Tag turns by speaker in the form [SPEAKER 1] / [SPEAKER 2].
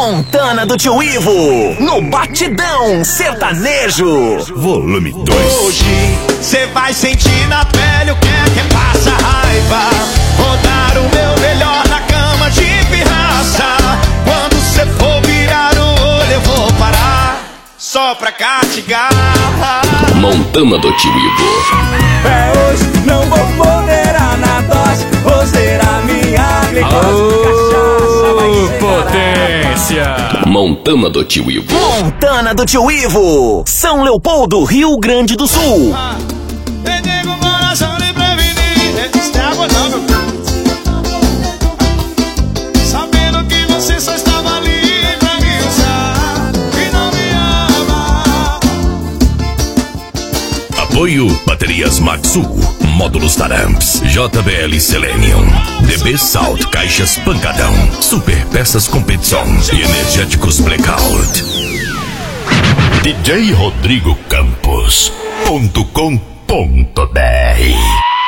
[SPEAKER 1] Montana do Tio Ivo, no Batidão Sertanejo.
[SPEAKER 2] Volume 2.
[SPEAKER 3] Hoje cê vai sentir na pele o que é que passa raiva. Vou dar o meu melhor na cama de pirraça. Quando cê for virar o olho eu vou parar só pra castigar.
[SPEAKER 4] Montana do Tio Ivo.
[SPEAKER 5] É hoje, não vou moderar na dose. Vou zerar minha glicose.
[SPEAKER 6] Potência.
[SPEAKER 4] Montana do Tio Ivo.
[SPEAKER 1] Montana do Tio Ivo, São Leopoldo, Rio Grande do Sul.
[SPEAKER 3] Eu digo coração de prevenir. Isso é água não, meu. Sabendo que você só estava ali pra me usar e não me ama.
[SPEAKER 2] Apoio Baterias Maxu, Módulos Taramps, JBL Selenium, DB Salt, Caixas Pancadão, Super Peças Competição e Energéticos Blackout. DJ Rodrigo Campos.com.br